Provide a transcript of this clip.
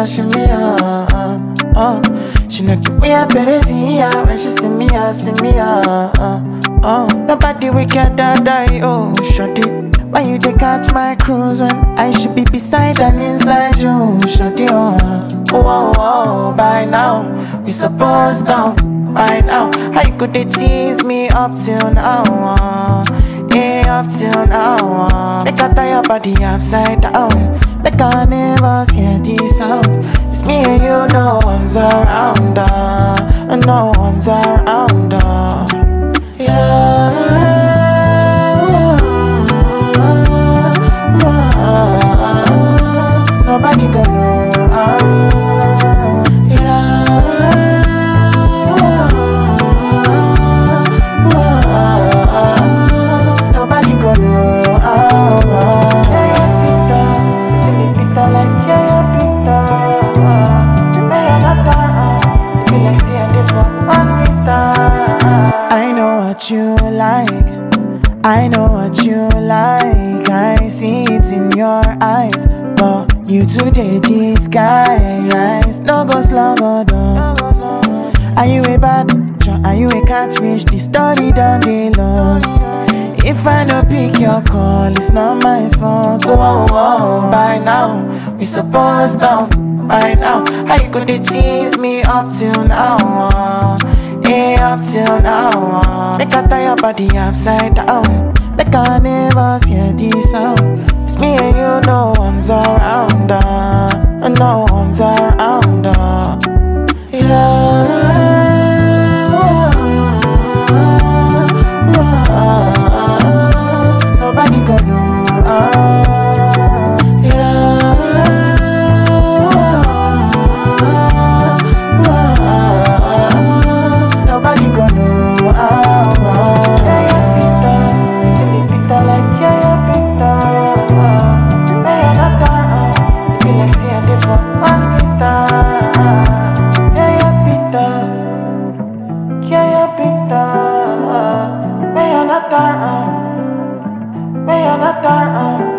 shimmy, oh. She know the way I better see her when she see me, oh. Nobody wicked that die, oh, shorty. Why you dey catch my cruise when I should be beside and inside you, shorty, oh. By now, we supposed to, by now. How you could they tease me up till now, up till now, make I tie your body upside down. Make I never hear this sound. It's me and you, no one's around, no one's around, nobody gonna know, nobody gonna know, I know what you like, I know what you like. I see it in your eyes, but you today disguise. No go slug or down. Are you a bad bitch? Are you a catfish? The story done dey long. If I don't pick your call, it's not my fault. By now, we supposed to. By now, how you gonna tease me up till now? Up till now. Make I tie your body upside down. Make I never hear this sound. It's me and you, no one's around, no one's around, nobody gonna know, nobody gonna know, May I not